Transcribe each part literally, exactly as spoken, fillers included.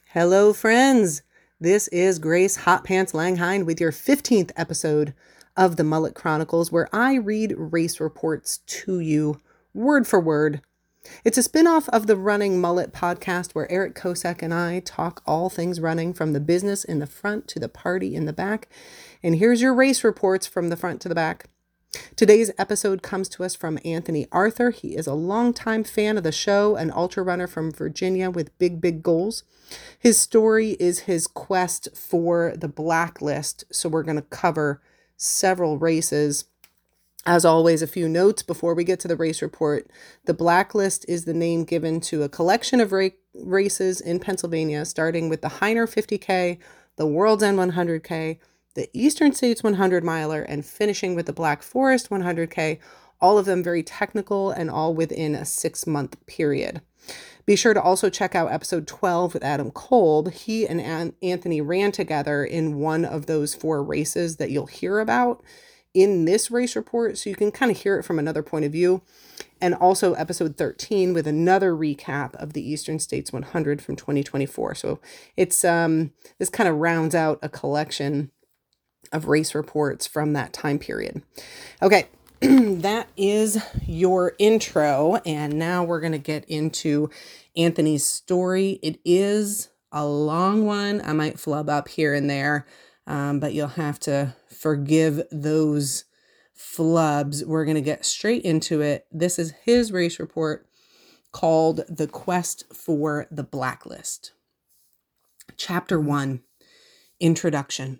Hello, friends. This is Grace Hot Pants Langhind with your fifteenth episode of the Mullet Chronicles, where I read race reports to you word for word. It's a spinoff of the Running Mullet podcast where Eric Kosek and I talk all things running, from the business in the front to the party in the back. And here's your race reports from the front to the back. Today's episode comes to us from Anthony Arthur. He is a longtime fan of the show, an ultra runner from Virginia with big, big goals. His story is his quest for the Blacklist, so we're going to cover several races. As always, a few notes before we get to the race report. The Blacklist is the name given to a collection of ra- races in Pennsylvania, starting with the Heiner fifty K, the World's End one hundred K, the Eastern States one hundred miler, and finishing with the Black Forest one hundred K, all of them very technical and all within a six-month period. Be sure to also check out episode twelve with Adam Kolb. He and An- Anthony ran together in one of those four races that you'll hear about in this race report, so you can kind of hear it from another point of view. And also episode thirteen with another recap of the Eastern States one hundred from twenty twenty-four. So it's um this kind of rounds out a collection of race reports from that time period. Okay, that is your intro, and now we're going to get into Anthony's story. It is a long one. I might flub up here and there, um, but you'll have to forgive those flubs. We're going to get straight into it. This is his race report called The Quest for the Blacklist. Chapter one, Introduction.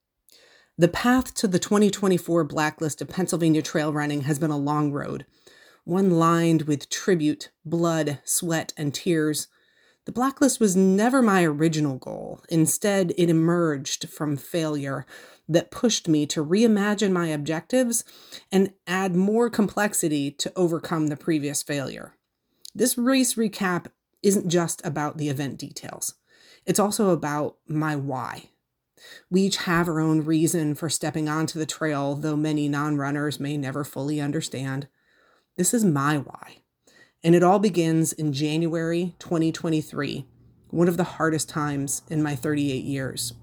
The path to the twenty twenty-four Blacklist of Pennsylvania trail running has been a long road, one lined with tribute, blood, sweat, and tears. The Blacklist was never my original goal. Instead, it emerged from failure that pushed me to reimagine my objectives and add more complexity to overcome the previous failure. This race recap isn't just about the event details. It's also about my why. We each have our own reason for stepping onto the trail, though many non-runners may never fully understand. This is my why. And it all begins in January twenty twenty-three, one of the hardest times in my thirty-eight years.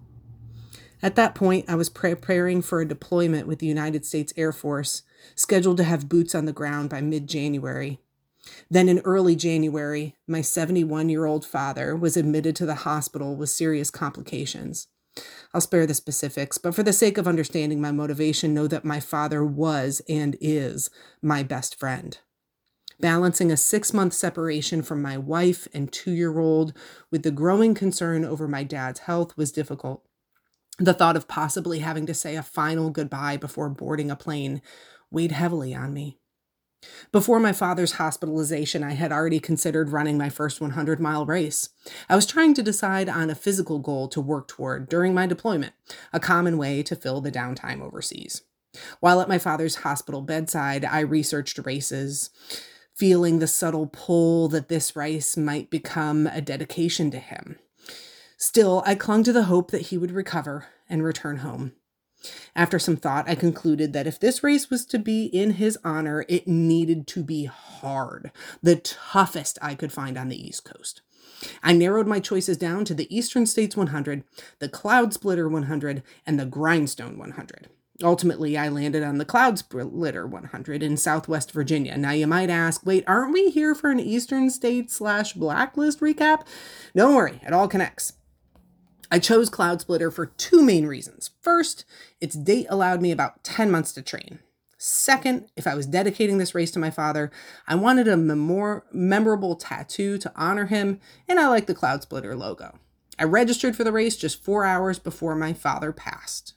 At that point, I was preparing for a deployment with the United States Air Force, scheduled to have boots on the ground by mid-January. Then in early January, my seventy-one-year-old father was admitted to the hospital with serious complications. I'll spare the specifics, but for the sake of understanding my motivation, know that my father was and is my best friend. Balancing a six-month separation from my wife and two-year-old with the growing concern over my dad's health was difficult. The thought of possibly having to say a final goodbye before boarding a plane weighed heavily on me. Before my father's hospitalization, I had already considered running my first one hundred mile race. I was trying to decide on a physical goal to work toward during my deployment, a common way to fill the downtime overseas. While at my father's hospital bedside, I researched races, feeling the subtle pull that this race might become a dedication to him. Still, I clung to the hope that he would recover and return home. After some thought, I concluded that if this race was to be in his honor, it needed to be hard, the toughest I could find on the East Coast. I narrowed my choices down to the Eastern States one hundred, the Cloud Splitter one hundred, and the Grindstone one hundred. Ultimately, I landed on the Cloud Splitter one hundred in Southwest Virginia. Now, you might ask, wait, aren't we here for an Eastern States slash Blacklist recap? Don't worry, it all connects. I chose Cloud Splitter for two main reasons. First, its date allowed me about ten months to train. Second, if I was dedicating this race to my father, I wanted a memor- memorable tattoo to honor him, and I liked the Cloud Splitter logo. I registered for the race just four hours before my father passed.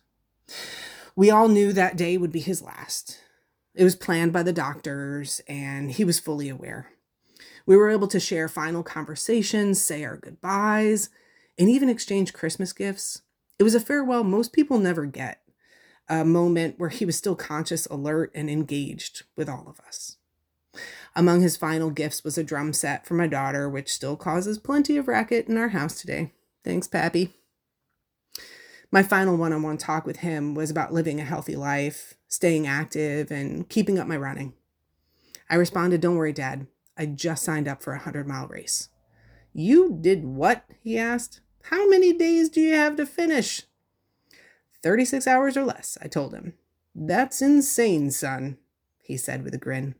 We all knew that day would be his last. It was planned by the doctors, and he was fully aware. We were able to share final conversations, say our goodbyes, and even exchange Christmas gifts. It was a farewell most people never get, a moment where he was still conscious, alert, and engaged with all of us. Among his final gifts was a drum set for my daughter, which still causes plenty of racket in our house today. Thanks, Pappy. My final one-on-one talk with him was about living a healthy life, staying active, and keeping up my running. I responded, "Don't worry, Dad. I just signed up for a hundred mile race." "You did what?" he asked. How many days do you have to finish? thirty-six hours or less, I told him. That's insane, son, he said with a grin.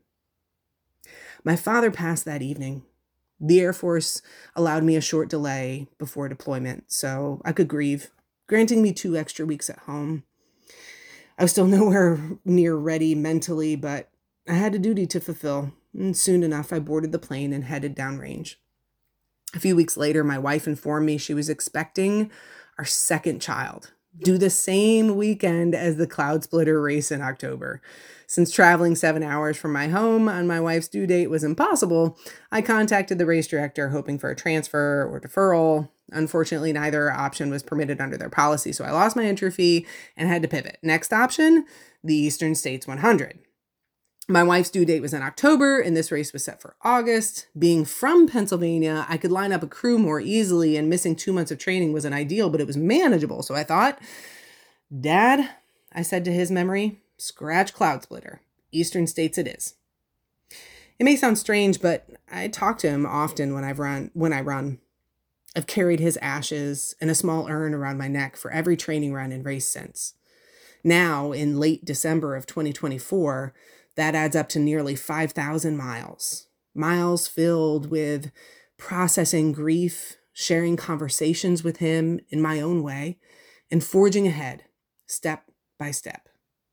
My father passed that evening. The Air Force allowed me a short delay before deployment, so I could grieve, granting me two extra weeks at home. I was still nowhere near ready mentally, but I had a duty to fulfill, and soon enough I boarded the plane and headed downrange. A few weeks later, my wife informed me she was expecting our second child, due the same weekend as the Cloud Splitter race in October. Since traveling seven hours from my home on my wife's due date was impossible, I contacted the race director hoping for a transfer or deferral. Unfortunately, neither option was permitted under their policy, so I lost my entry fee and had to pivot. Next option, the Eastern States one hundred. My wife's due date was in October, and this race was set for August. Being from Pennsylvania, I could line up a crew more easily, and missing two months of training wasn't ideal, but it was manageable. So I thought, Dad, I said to his memory, scratch Cloud Splitter. Eastern States it is. It may sound strange, but I talk to him often when I've run, when I run. I've carried his ashes in a small urn around my neck for every training run and race since. Now, in late December of twenty twenty-four, that adds up to nearly five thousand miles. Miles filled with processing grief, sharing conversations with him in my own way, and forging ahead, step by step.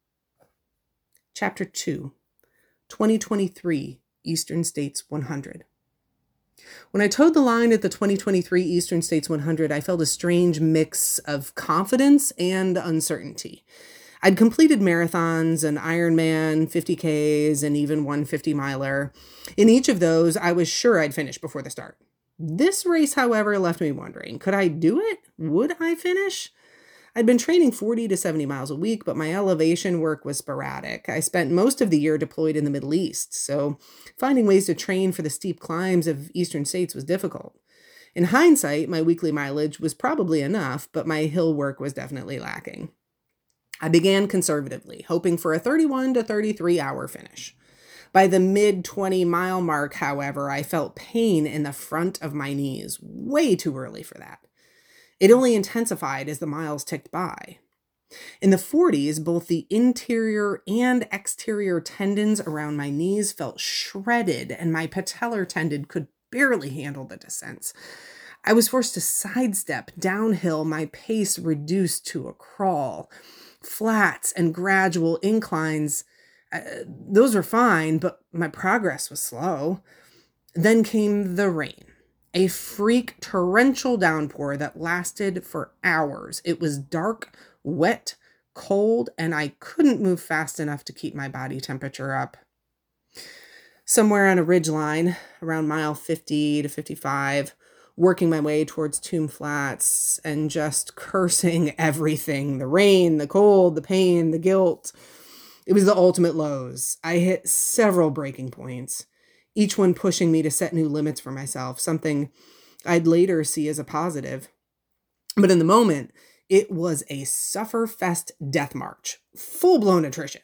Chapter two, twenty twenty-three Eastern States one hundred. When I towed the line at the twenty twenty-three Eastern States one hundred, I felt a strange mix of confidence and uncertainty. I'd completed marathons, an Ironman, fifty Ks, and even one fifty miler. In each of those, I was sure I'd finish before the start. This race, however, left me wondering, could I do it? Would I finish? I'd been training forty to seventy miles a week, but my elevation work was sporadic. I spent most of the year deployed in the Middle East, so finding ways to train for the steep climbs of Eastern States was difficult. In hindsight, my weekly mileage was probably enough, but my hill work was definitely lacking. I began conservatively, hoping for a thirty-one to thirty-three hour finish. By the mid twenty mile mark, however, I felt pain in the front of my knees, way too early for that. It only intensified as the miles ticked by. In the forties, both the interior and exterior tendons around my knees felt shredded, and my patellar tendon could barely handle the descents. I was forced to sidestep downhill, my pace reduced to a crawl. Flats and gradual inclines, uh, those were fine, but my progress was slow. Then came the rain, a freak torrential downpour that lasted for hours. It was dark, wet, cold, and I couldn't move fast enough to keep my body temperature up. Somewhere on a ridgeline, around mile fifty to fifty-five, working my way towards Tomb Flats and just cursing everything. The rain, the cold, the pain, the guilt. It was the ultimate lows. I hit several breaking points, each one pushing me to set new limits for myself, something I'd later see as a positive. But in the moment, it was a sufferfest death march, full-blown attrition.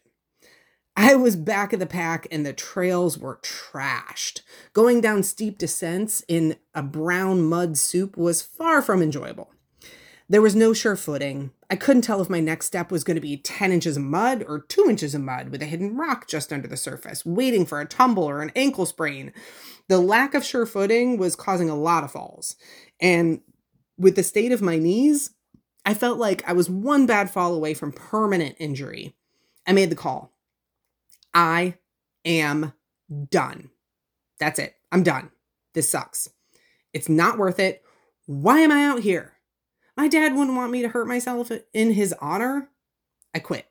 I was back of the pack and the trails were trashed. Going down steep descents in a brown mud soup was far from enjoyable. There was no sure footing. I couldn't tell if my next step was going to be ten inches of mud or two inches of mud with a hidden rock just under the surface, waiting for a tumble or an ankle sprain. The lack of sure footing was causing a lot of falls. And with the state of my knees, I felt like I was one bad fall away from permanent injury. I made the call. I am done. That's it. I'm done. This sucks. It's not worth it. Why am I out here? My dad wouldn't want me to hurt myself in his honor. I quit.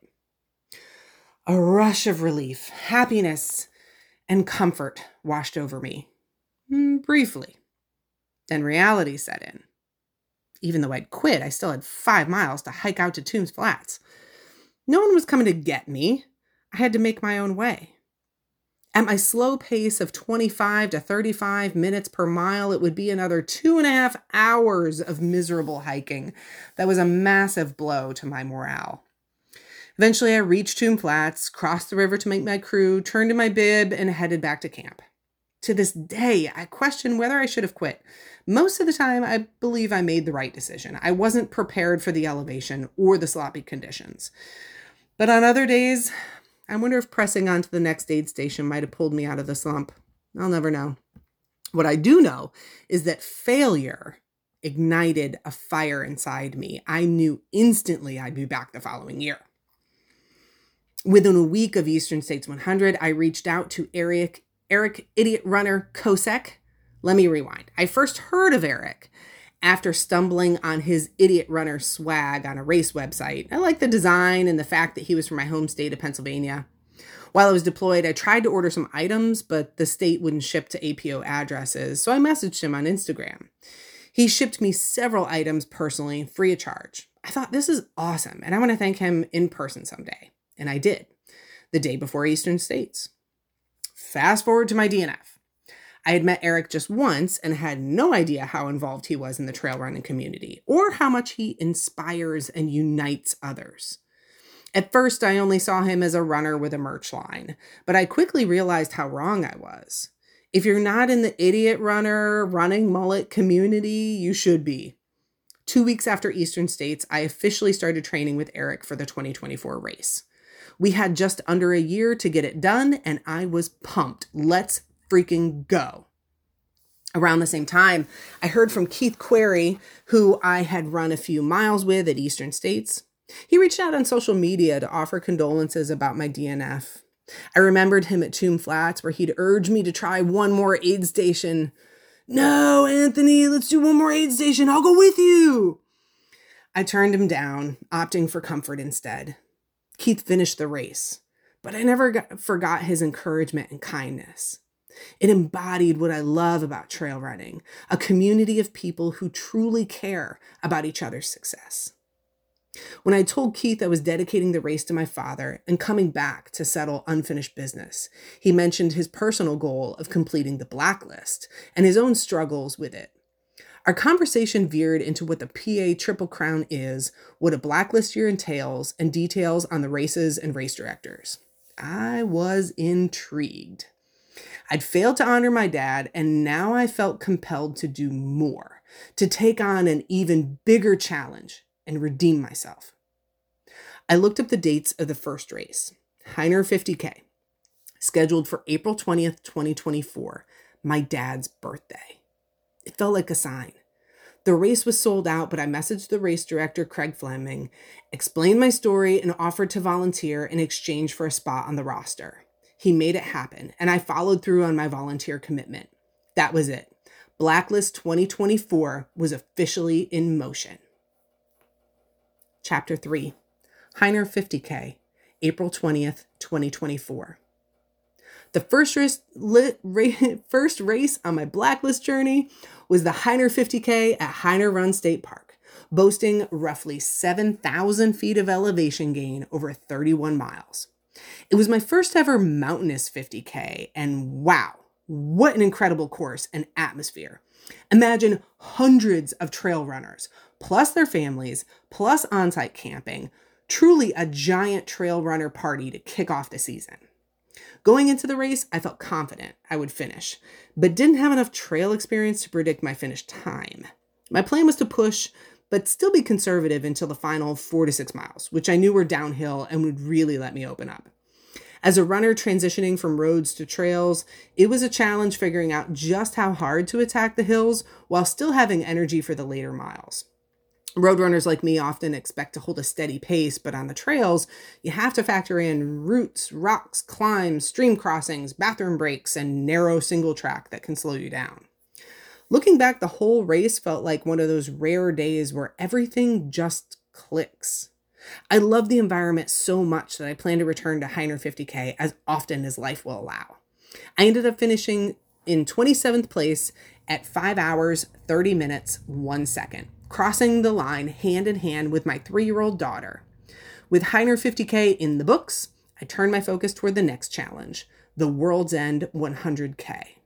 A rush of relief, happiness, and comfort washed over me. Briefly. Then reality set in. Even though I'd quit, I still had five miles to hike out to Tombs Flats. No one was coming to get me. I had to make my own way. At my slow pace of twenty-five to thirty-five minutes per mile, it would be another two and a half hours of miserable hiking. That was a massive blow to my morale. Eventually, I reached Tomb Flats, crossed the river to meet my crew, turned in my bib, and headed back to camp. To this day, I question whether I should have quit. Most of the time, I believe I made the right decision. I wasn't prepared for the elevation or the sloppy conditions. But on other days, I wonder if pressing on to the next aid station might have pulled me out of the slump. I'll never know. What I do know is that failure ignited a fire inside me. I knew instantly I'd be back the following year. Within a week of Eastern States one hundred, I reached out to Eric, Eric Idiot Runner Kosek. Let me rewind. I first heard of Eric after stumbling on his Idiot Runner swag on a race website. I liked the design and the fact that he was from my home state of Pennsylvania. While I was deployed, I tried to order some items, but the state wouldn't ship to A P O addresses, so I messaged him on Instagram. He shipped me several items personally, free of charge. I thought, this is awesome, and I want to thank him in person someday. And I did, the day before Eastern States. Fast forward to my D N F. I had met Eric just once and had no idea how involved he was in the trail running community or how much he inspires and unites others. At first, I only saw him as a runner with a merch line, but I quickly realized how wrong I was. If you're not in the idiot runner, running mullet community, you should be. Two weeks after Eastern States, I officially started training with Eric for the twenty twenty-four race. We had just under a year to get it done, and I was pumped. Let's freaking go. Around the same time, I heard from Keith Query, who I had run a few miles with at Eastern States. He reached out on social media to offer condolences about my D N F. I remembered him at Tomb Flats, where he'd urged me to try one more aid station. No, Anthony, let's do one more aid station. I'll go with you. I turned him down, opting for comfort instead. Keith finished the race, but I never got, forgot his encouragement and kindness. It embodied what I love about trail running, a community of people who truly care about each other's success. When I told Keith I was dedicating the race to my father and coming back to settle unfinished business, he mentioned his personal goal of completing the blacklist and his own struggles with it. Our conversation veered into what the P A Triple Crown is, what a blacklist year entails, and details on the races and race directors. I was intrigued. I'd failed to honor my dad, and now I felt compelled to do more, to take on an even bigger challenge and redeem myself. I looked up the dates of the first race, Heiner fifty K, scheduled for April twentieth, twenty twenty-four, my dad's birthday. It felt like a sign. The race was sold out, but I messaged the race director, Craig Fleming, explained my story, and offered to volunteer in exchange for a spot on the roster. He made it happen, and I followed through on my volunteer commitment. That was it. Blacklist twenty twenty-four was officially in motion. Chapter three, Heiner fifty K, April twentieth, twenty twenty-four. The first race, lit, ra- first race on my blacklist journey was the Heiner fifty K at Heiner Run State Park, boasting roughly seven thousand feet of elevation gain over thirty-one miles. It was my first ever mountainous fifty K, and wow, what an incredible course and atmosphere. Imagine hundreds of trail runners, plus their families, plus on-site camping, truly a giant trail runner party to kick off the season. Going into the race, I felt confident I would finish, but didn't have enough trail experience to predict my finish time. My plan was to push, but still be conservative until the final four to six miles, which I knew were downhill and would really let me open up. As a runner transitioning from roads to trails, it was a challenge figuring out just how hard to attack the hills while still having energy for the later miles. Roadrunners like me often expect to hold a steady pace, but on the trails, you have to factor in roots, rocks, climbs, stream crossings, bathroom breaks, and narrow single track that can slow you down. Looking back, the whole race felt like one of those rare days where everything just clicks. I love the environment so much that I plan to return to Heiner fifty K as often as life will allow. I ended up finishing in twenty-seventh place at five hours, thirty minutes, one second, crossing the line hand in hand with my three-year-old daughter. With Heiner fifty K in the books, I turned my focus toward the next challenge, the World's End one hundred K.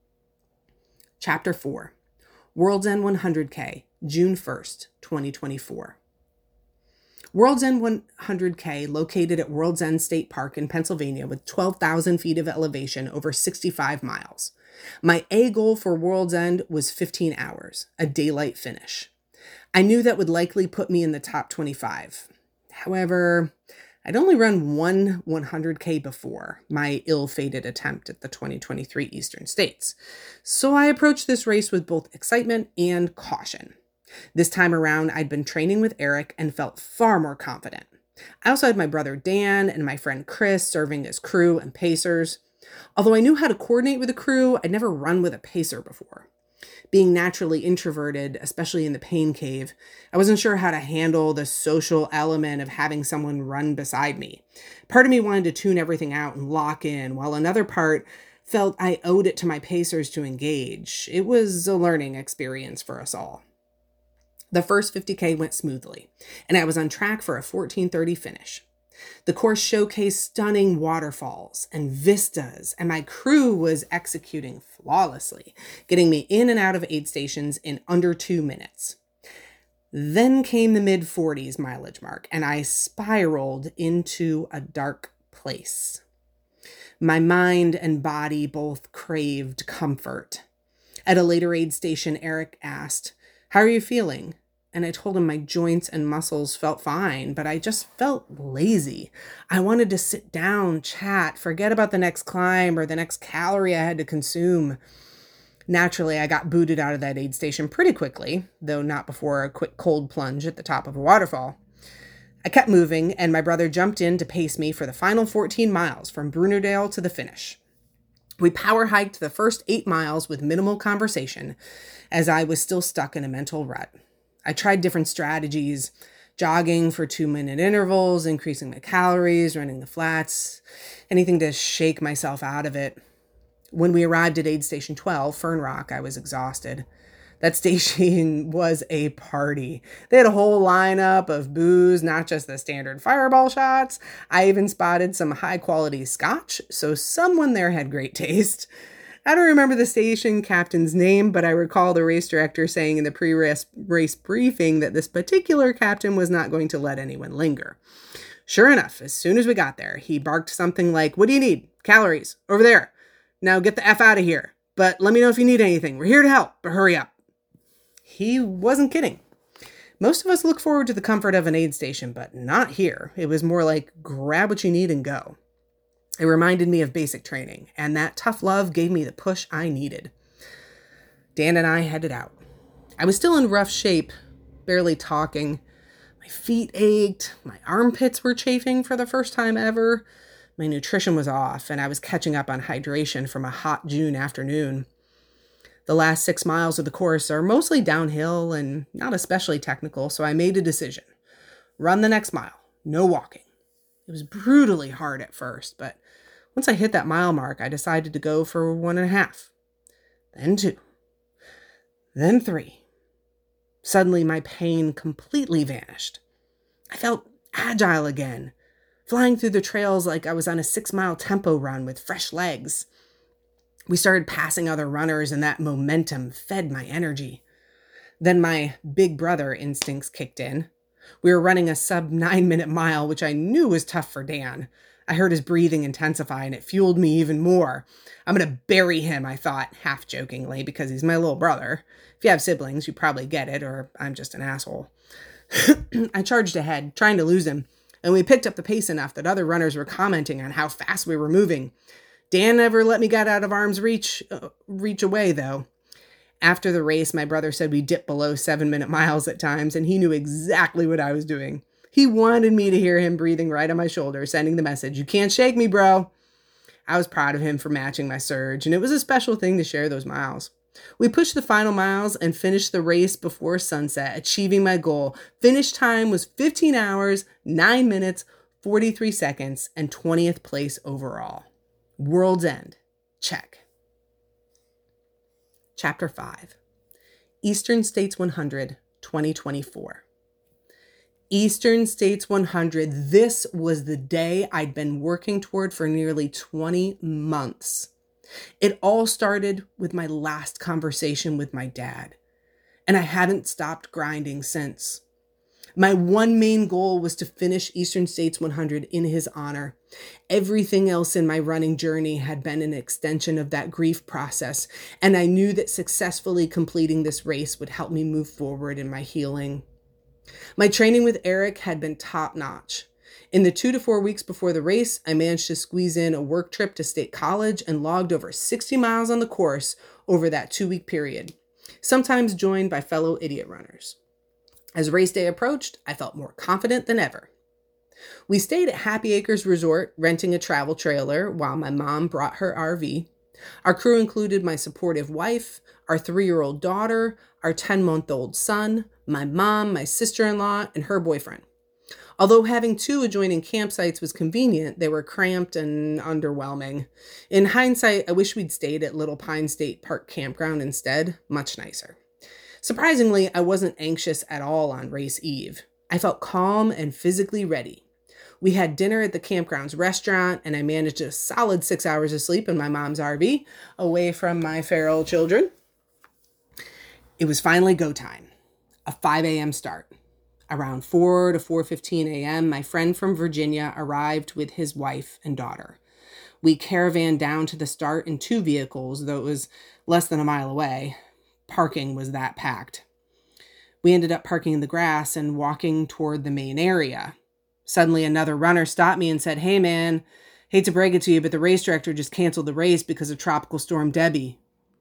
Chapter four, World's End one hundred K, June first, twenty twenty-four. World's End one hundred K, located at World's End State Park in Pennsylvania with twelve thousand feet of elevation over sixty-five miles. My A goal for World's End was fifteen hours, a daylight finish. I knew that would likely put me in the top twenty-five. However, I'd only run one one hundred K before, my ill-fated attempt at the twenty twenty-three Eastern States. So I approached this race with both excitement and caution. This time around, I'd been training with Eric and felt far more confident. I also had my brother Dan and my friend Chris serving as crew and pacers. Although I knew how to coordinate with a crew, I'd never run with a pacer before. Being naturally introverted, especially in the pain cave, I wasn't sure how to handle the social element of having someone run beside me. Part of me wanted to tune everything out and lock in, while another part felt I owed it to my pacers to engage. It was a learning experience for us all. The first fifty K went smoothly, and I was on track for a fourteen thirty finish. The course showcased stunning waterfalls and vistas, and my crew was executing flawlessly, getting me in and out of aid stations in under two minutes. Then came the mid forties mileage mark, and I spiraled into a dark place. My mind and body both craved comfort. At a later aid station, Eric asked, "How are you feeling?" And I told him my joints and muscles felt fine, but I just felt lazy. I wanted to sit down, chat, forget about the next climb or the next calorie I had to consume. Naturally, I got booted out of that aid station pretty quickly, though not before a quick cold plunge at the top of a waterfall. I kept moving, and my brother jumped in to pace me for the final fourteen miles from Brunerdale to the finish. We power hiked the first eight miles with minimal conversation, as I was still stuck in a mental rut. I tried different strategies, jogging for two-minute intervals, increasing my calories, running the flats, anything to shake myself out of it. When we arrived at aid station twelve, Fern Rock, I was exhausted. That station was a party. They had a whole lineup of booze, not just the standard fireball shots. I even spotted some high-quality scotch, so someone there had great taste. I don't remember the station captain's name, but I recall the race director saying in the pre-race race briefing that this particular captain was not going to let anyone linger. Sure enough, as soon as we got there, he barked something like, "What do you need? Calories. Over there. Now get the F out of here. But let me know if you need anything. We're here to help, but hurry up." He wasn't kidding. Most of us look forward to the comfort of an aid station, but not here. It was more like, grab what you need and go. It reminded me of basic training, and that tough love gave me the push I needed. Dan and I headed out. I was still in rough shape, barely talking. My feet ached, my armpits were chafing for the first time ever. My nutrition was off, and I was catching up on hydration from a hot June afternoon. The last six miles of the course are mostly downhill and not especially technical, so I made a decision. Run the next mile, no walking. It was brutally hard at first, but once I hit that mile mark, I decided to go for one and a half, then two, then three. Suddenly, my pain completely vanished. I felt agile again, flying through the trails like I was on a six-mile tempo run with fresh legs. We started passing other runners, and that momentum fed my energy. Then my big brother instincts kicked in. We were running a sub nine minute mile, which I knew was tough for Dan. I heard his breathing intensify, and it fueled me even more. I'm going to bury him, I thought, half jokingly, because he's my little brother. If you have siblings, you probably get it, or I'm just an asshole. I charged ahead, trying to lose him, and we picked up the pace enough that other runners were commenting on how fast we were moving. Dan never let me get out of arm's reach, uh, reach away, though. After the race, my brother said we dipped below seven-minute miles at times, and he knew exactly what I was doing. He wanted me to hear him breathing right on my shoulder, sending the message, "You can't shake me, bro." I was proud of him for matching my surge, and it was a special thing to share those miles. We pushed the final miles and finished the race before sunset, achieving my goal. Finish time was fifteen hours, nine minutes, forty-three seconds, and twentieth place overall. World's End. Check. Chapter five. Eastern States one hundred, twenty twenty-four. Eastern States one hundred. This was the day I'd been working toward for nearly twenty months. It all started with my last conversation with my dad, and I haven't stopped grinding since. My one main goal was to finish Eastern States one hundred in his honor. Everything else in my running journey had been an extension of that grief process, and I knew that successfully completing this race would help me move forward in my healing. My training with Eric had been top-notch. In the two to four weeks before the race, I managed to squeeze in a work trip to State College and logged over sixty miles on the course over that two-week period, sometimes joined by fellow idiot runners. As race day approached, I felt more confident than ever. We stayed at Happy Acres Resort, renting a travel trailer while my mom brought her R V. Our crew included my supportive wife, our three-year-old daughter, our ten-month-old son, my mom, my sister-in-law, and her boyfriend. Although having two adjoining campsites was convenient, they were cramped and underwhelming. In hindsight, I wish we'd stayed at Little Pine State Park Campground instead, much nicer. Surprisingly, I wasn't anxious at all on race eve. I felt calm and physically ready. We had dinner at the campground's restaurant, and I managed a solid six hours of sleep in my mom's R V, away from my feral children. It was finally go time, a five a.m. start. Around four to four fifteen a.m., my friend from Virginia arrived with his wife and daughter. We caravanned down to the start in two vehicles, though it was less than a mile away. Parking was that packed. We ended up parking in the grass and walking toward the main area. Suddenly, another runner stopped me and said, "Hey man, hate to break it to you, but the race director just canceled the race because of Tropical Storm Debbie."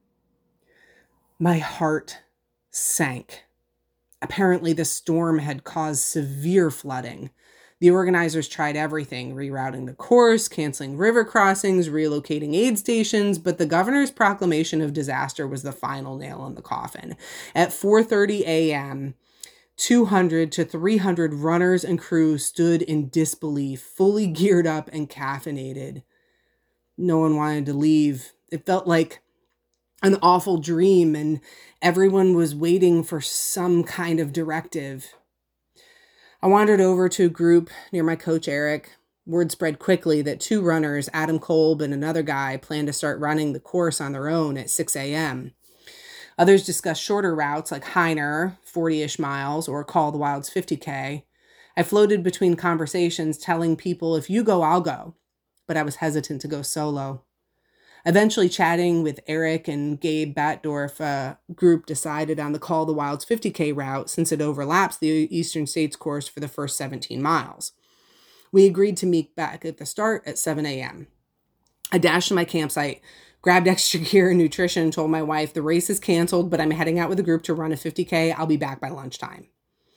My heart sank. Apparently, the storm had caused severe flooding. The organizers tried everything, rerouting the course, canceling river crossings, relocating aid stations, but the governor's proclamation of disaster was the final nail in the coffin. At four thirty a.m., two hundred to three hundred runners and crew stood in disbelief, fully geared up and caffeinated. No one wanted to leave. It felt like an awful dream, and everyone was waiting for some kind of directive. I wandered over to a group near my coach, Eric. Word spread quickly that two runners, Adam Kolb and another guy, planned to start running the course on their own at six a.m. Others discussed shorter routes like Heiner, forty-ish miles, or Call the Wilds fifty K. I floated between conversations telling people, if you go, I'll go. But I was hesitant to go solo. Eventually chatting with Eric and Gabe Batdorf, a group decided on the Call the Wilds fifty K route since it overlaps the Eastern States course for the first seventeen miles. We agreed to meet back at the start at seven a.m. I dashed to my campsite, grabbed extra gear and nutrition, and told my wife the race is canceled, but I'm heading out with the group to run a fifty K. I'll be back by lunchtime.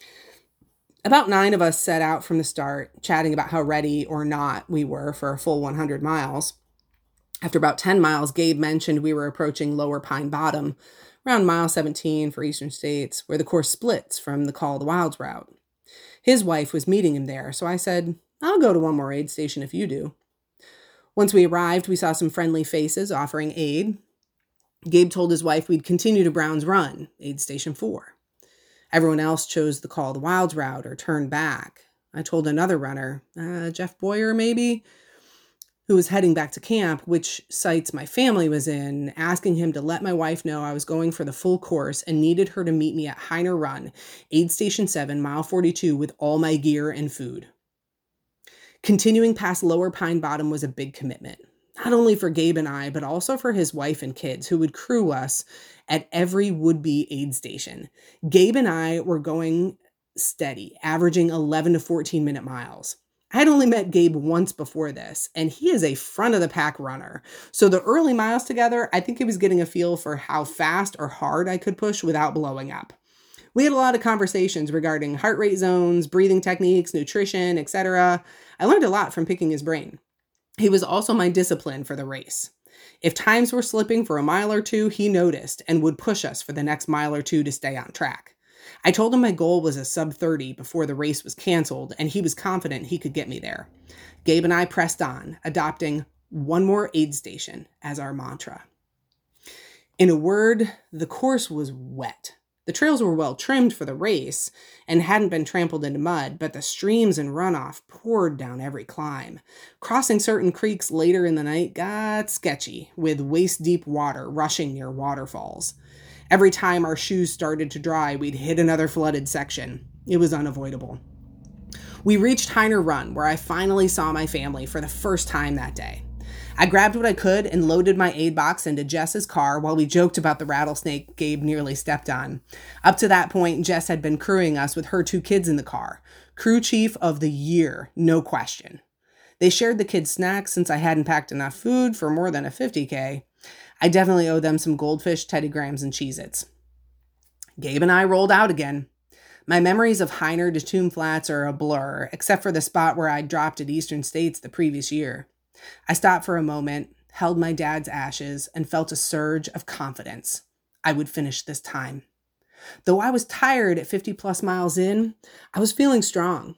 About nine of us set out from the start, chatting about how ready or not we were for a full one hundred miles. After about ten miles, Gabe mentioned we were approaching Lower Pine Bottom, around mile seventeen for Eastern States, where the course splits from the Call of the Wilds route. His wife was meeting him there, so I said, "I'll go to one more aid station if you do." Once we arrived, we saw some friendly faces offering aid. Gabe told his wife we'd continue to Brown's Run, aid station four. Everyone else chose the Call of the Wilds route or turned back. I told another runner, uh, Jeff Boyer maybe, who was heading back to camp, which sites my family was in, asking him to let my wife know I was going for the full course and needed her to meet me at Heiner Run, aid station seven, mile forty-two, with all my gear and food. Continuing past Lower Pine Bottom was a big commitment, not only for Gabe and I, but also for his wife and kids, who would crew us at every would-be aid station. Gabe and I were going steady, averaging eleven to fourteen minute miles. I had only met Gabe once before this, and he is a front-of-the-pack runner. So the early miles together, I think he was getting a feel for how fast or hard I could push without blowing up. We had a lot of conversations regarding heart rate zones, breathing techniques, nutrition, et cetera. I learned a lot from picking his brain. He was also my discipline for the race. If times were slipping for a mile or two, he noticed and would push us for the next mile or two to stay on track. I told him my goal was a sub thirty before the race was canceled, and he was confident he could get me there. Gabe and I pressed on, adopting one more aid station as our mantra. In a word, the course was wet. The trails were well trimmed for the race and hadn't been trampled into mud, but the streams and runoff poured down every climb. Crossing certain creeks later in the night got sketchy, with waist-deep water rushing near waterfalls. Every time our shoes started to dry, we'd hit another flooded section. It was unavoidable. We reached Heiner Run, where I finally saw my family for the first time that day. I grabbed what I could and loaded my aid box into Jess's car while we joked about the rattlesnake Gabe nearly stepped on. Up to that point, Jess had been crewing us with her two kids in the car. Crew chief of the year, no question. They shared the kids' snacks since I hadn't packed enough food for more than a fifty K. I definitely owe them some goldfish, Teddy Grahams, and Cheez-Its. Gabe and I rolled out again. My memories of Heiner to Tomb Flats are a blur, except for the spot where I dropped at Eastern States the previous year. I stopped for a moment, held my dad's ashes, and felt a surge of confidence. I would finish this time. Though I was tired at fifty plus miles in, I was feeling strong.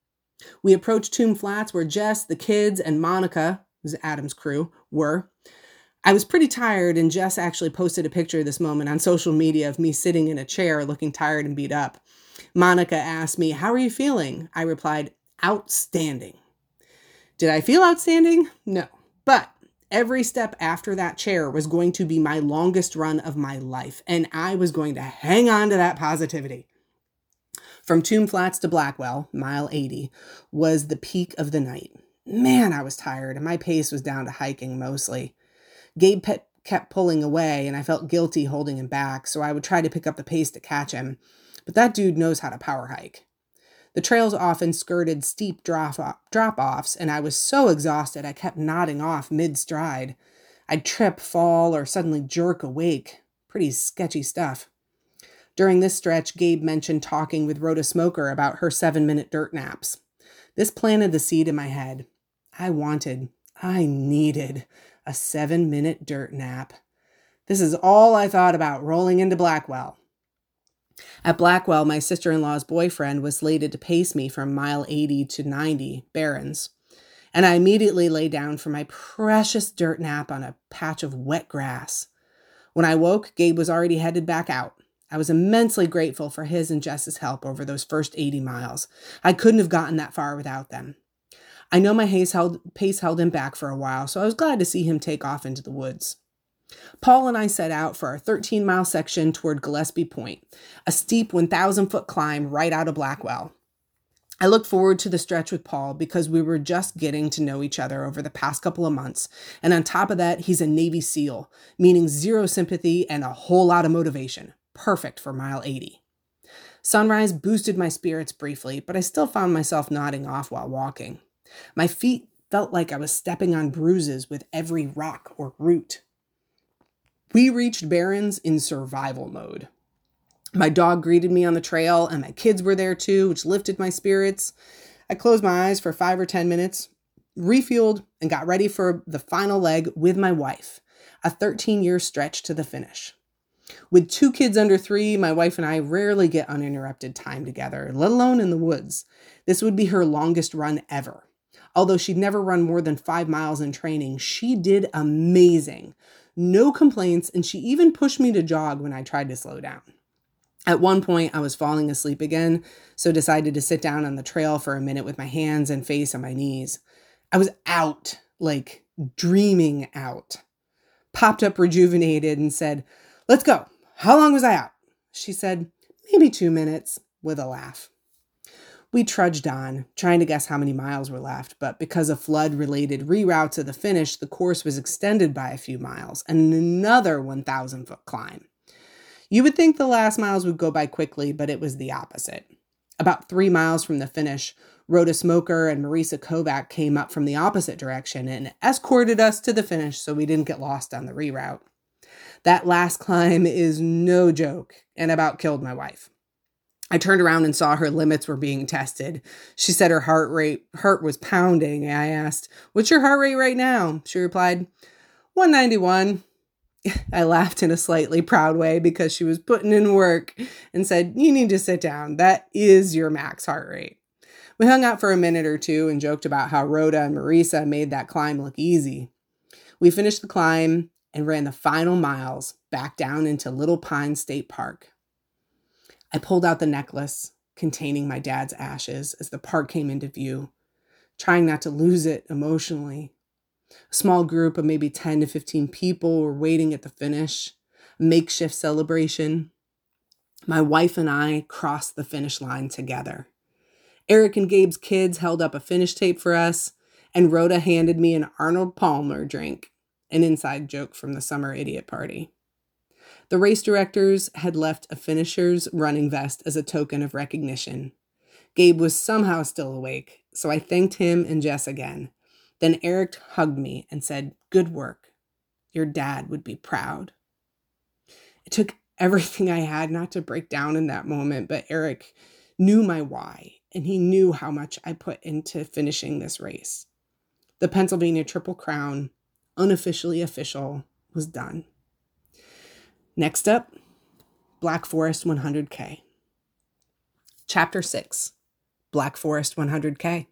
We approached Tomb Flats where Jess, the kids, and Monica, who's Adam's crew, were. I was pretty tired, and Jess actually posted a picture of this moment on social media of me sitting in a chair looking tired and beat up. Monica asked me, "How are you feeling?" I replied, "Outstanding." Did I feel outstanding? No. But every step after that chair was going to be my longest run of my life, and I was going to hang on to that positivity. From Tomb Flats to Blackwell, mile eighty, was the peak of the night. Man, I was tired, and my pace was down to hiking mostly. Gabe pe- kept pulling away, and I felt guilty holding him back, so I would try to pick up the pace to catch him. But that dude knows how to power hike. The trails often skirted steep drop-offs, and I was so exhausted I kept nodding off mid-stride. I'd trip, fall, or suddenly jerk awake. Pretty sketchy stuff. During this stretch, Gabe mentioned talking with Rhoda Smoker about her seven-minute dirt naps. This planted the seed in my head. I wanted, I needed a seven-minute dirt nap. This is all I thought about rolling into Blackwell. At Blackwell, my sister-in-law's boyfriend was slated to pace me from mile eighty to ninety, Barrens, and I immediately lay down for my precious dirt nap on a patch of wet grass. When I woke, Gabe was already headed back out. I was immensely grateful for his and Jess's help over those first eighty miles. I couldn't have gotten that far without them. I know my pace held, pace held him back for a while, so I was glad to see him take off into the woods. Paul and I set out for our thirteen-mile section toward Gillespie Point, a steep one thousand foot climb right out of Blackwell. I looked forward to the stretch with Paul because we were just getting to know each other over the past couple of months, and on top of that, he's a Navy SEAL, meaning zero sympathy and a whole lot of motivation. Perfect for mile eighty. Sunrise boosted my spirits briefly, but I still found myself nodding off while walking. My feet felt like I was stepping on bruises with every rock or root. We reached Barrens in survival mode. My dog greeted me on the trail, and my kids were there too, which lifted my spirits. I closed my eyes for five or ten minutes, refueled, and got ready for the final leg with my wife, a thirteen-year stretch to the finish. With two kids under three, my wife and I rarely get uninterrupted time together, let alone in the woods. This would be her longest run ever. Although she'd never run more than five miles in training, she did amazing. No complaints, and she even pushed me to jog when I tried to slow down. At one point, I was falling asleep again, so decided to sit down on the trail for a minute with my hands and face on my knees. I was out, like dreaming out. Popped up rejuvenated and said, "Let's go. How long was I out?" She said, "Maybe two minutes," with a laugh. We trudged on, trying to guess how many miles were left, but because of flood-related reroute to the finish, the course was extended by a few miles and another one thousand foot climb. You would think the last miles would go by quickly, but it was the opposite. About three miles from the finish, Rhoda Smoker and Marisa Kovac came up from the opposite direction and escorted us to the finish so we didn't get lost on the reroute. That last climb is no joke and about killed my wife. I turned around and saw her limits were being tested. She said her heart rate heart was pounding. I asked, "What's your heart rate right now?" She replied, one ninety-one. I laughed in a slightly proud way because she was putting in work and said, "You need to sit down. That is your max heart rate." We hung out for a minute or two and joked about how Rhoda and Marisa made that climb look easy. We finished the climb and ran the final miles back down into Little Pine State Park. I pulled out the necklace containing my dad's ashes as the park came into view, trying not to lose it emotionally. A small group of maybe ten to fifteen people were waiting at the finish, a makeshift celebration. My wife and I crossed the finish line together. Eric and Gabe's kids held up a finish tape for us, and Rhoda handed me an Arnold Palmer drink, an inside joke from the summer idiot party. The race directors had left a finisher's running vest as a token of recognition. Gabe was somehow still awake, so I thanked him and Jess again. Then Eric hugged me and said, "Good work. Your dad would be proud." It took everything I had not to break down in that moment, but Eric knew my why, and he knew how much I put into finishing this race. The Pennsylvania Triple Crown, unofficially official, was done. Next up, Black Forest one hundred K. Chapter six, Black Forest one hundred K.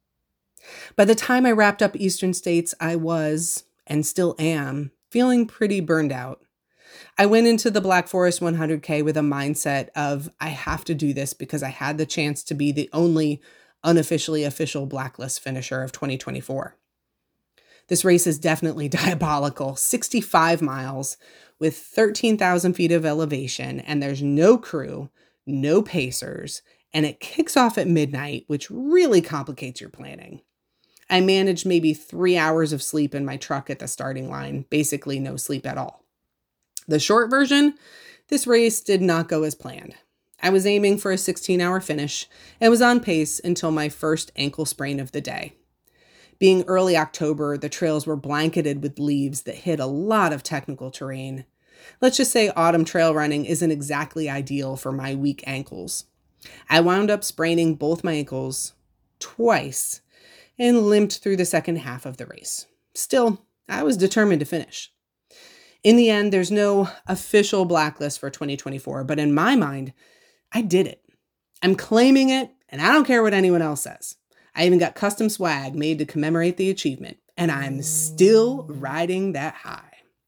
By the time I wrapped up Eastern States, I was, and still am, feeling pretty burned out. I went into the Black Forest one hundred K with a mindset of, I have to do this because I had the chance to be the only unofficially official Blacklist finisher of twenty twenty-four. This race is definitely diabolical. sixty-five miles with thirteen thousand feet of elevation, and there's no crew, no pacers, and it kicks off at midnight, which really complicates your planning. I managed maybe three hours of sleep in my truck at the starting line, basically no sleep at all. The short version, this race did not go as planned. I was aiming for a sixteen-hour finish and was on pace until my first ankle sprain of the day. Being early October, the trails were blanketed with leaves that hid a lot of technical terrain. Let's just say autumn trail running isn't exactly ideal for my weak ankles. I wound up spraining both my ankles twice and limped through the second half of the race. Still, I was determined to finish. In the end, there's no official Blacklist for twenty twenty-four, but in my mind, I did it. I'm claiming it, and I don't care what anyone else says. I even got custom swag made to commemorate the achievement, and I'm still riding that high.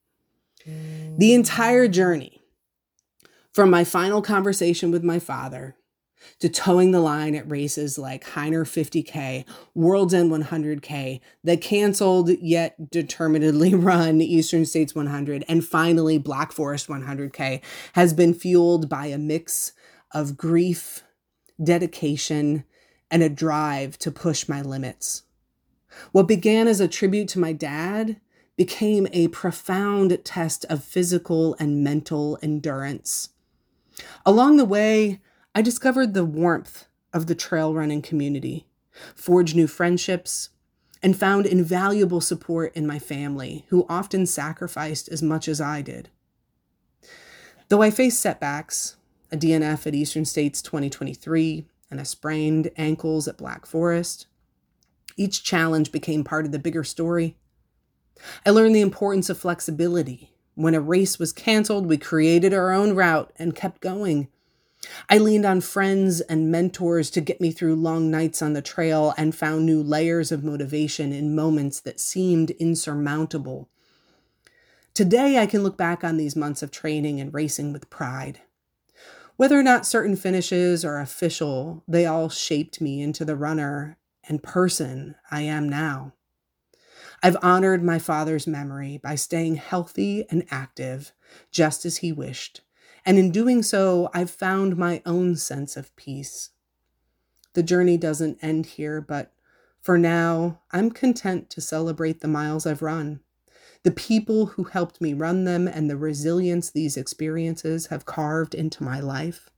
The entire journey, from my final conversation with my father to towing the line at races like Heiner fifty K, World's End one hundred K, the canceled yet determinedly run Eastern States one hundred, and finally Black Forest one hundred K, has been fueled by a mix of grief, dedication, and a drive to push my limits. What began as a tribute to my dad became a profound test of physical and mental endurance. Along the way, I discovered the warmth of the trail running community, forged new friendships, and found invaluable support in my family, who often sacrificed as much as I did. Though I faced setbacks, a D N F at Eastern States twenty twenty-three, and a sprained ankles at Black Forest, each challenge became part of the bigger story. I learned the importance of flexibility. When a race was canceled, we created our own route and kept going. I leaned on friends and mentors to get me through long nights on the trail and found new layers of motivation in moments that seemed insurmountable. Today, I can look back on these months of training and racing with pride. Whether or not certain finishes are official, they all shaped me into the runner and person I am now. I've honored my father's memory by staying healthy and active, just as he wished. And in doing so, I've found my own sense of peace. The journey doesn't end here, but for now, I'm content to celebrate the miles I've run, the people who helped me run them, and the resilience these experiences have carved into my life.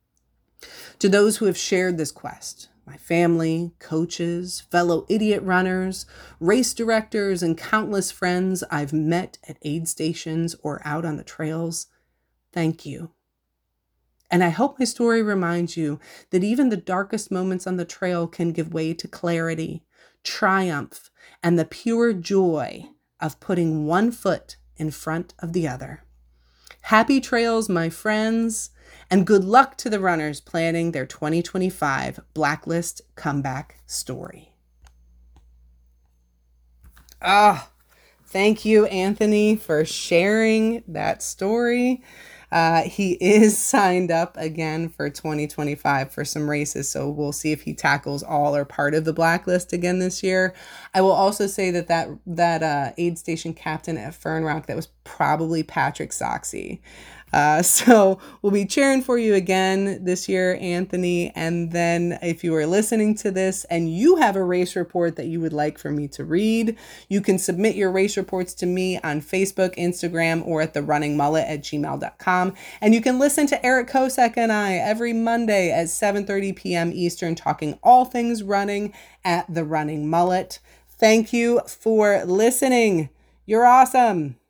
To those who have shared this quest, my family, coaches, fellow idiot runners, race directors, and countless friends I've met at aid stations or out on the trails, thank you. And I hope my story reminds you that even the darkest moments on the trail can give way to clarity, triumph, and the pure joy of putting one foot in front of the other. Happy trails, my friends, and good luck to the runners planning their twenty twenty-five Blacklist comeback story. Ah, thank you, Anthony, for sharing that story. Uh, he is signed up again for twenty twenty-five for some races, so we'll see if he tackles all or part of the Blacklist again this year. I will also say that that, that uh, aid station captain at Fern Rock, that was probably Patrick Soxie. Uh, so we'll be cheering for you again this year, Anthony. And then if you are listening to this and you have a race report that you would like for me to read, you can submit your race reports to me on Facebook, Instagram, or at the running mullet at gmail dot com. And you can listen to Eric Kosek and I every Monday at seven thirty p.m. Eastern, talking all things running at the Running Mullet. Thank you for listening. You're awesome.